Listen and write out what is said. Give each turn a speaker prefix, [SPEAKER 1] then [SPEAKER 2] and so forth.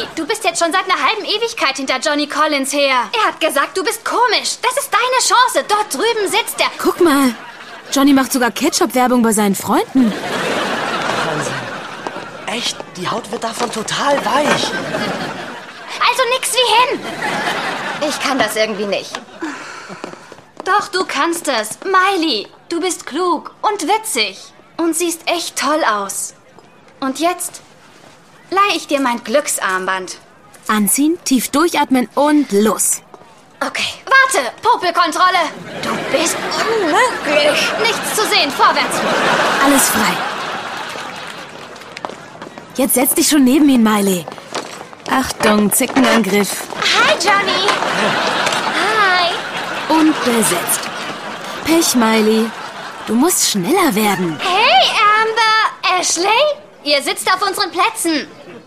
[SPEAKER 1] Miley, du bist jetzt schon seit einer halben Ewigkeit hinter Johnny Collins her. Er hat gesagt, du bist komisch. Das ist deine Chance. Dort drüben sitzt er.
[SPEAKER 2] Guck mal, Johnny macht sogar Ketchup-Werbung bei seinen Freunden.
[SPEAKER 3] Wahnsinn. Echt, die Haut wird davon total weich.
[SPEAKER 1] Also nix wie hin. Ich kann das irgendwie nicht. Doch, du kannst es. Miley, du bist klug und witzig. Und siehst echt toll aus. Und jetzt leihe ich dir mein Glücksarmband.
[SPEAKER 2] Anziehen, tief durchatmen und los.
[SPEAKER 1] Okay, warte, Popelkontrolle. Du bist unmöglich. Nichts zu sehen, vorwärts.
[SPEAKER 2] Alles frei. Jetzt setz dich schon neben ihn, Miley. Achtung, Zickenangriff.
[SPEAKER 1] Hi, Johnny. Hi.
[SPEAKER 2] Und besetzt. Pech, Miley. Du musst schneller werden.
[SPEAKER 1] Hey, Amber. Ashley? Ihr sitzt auf unseren Plätzen.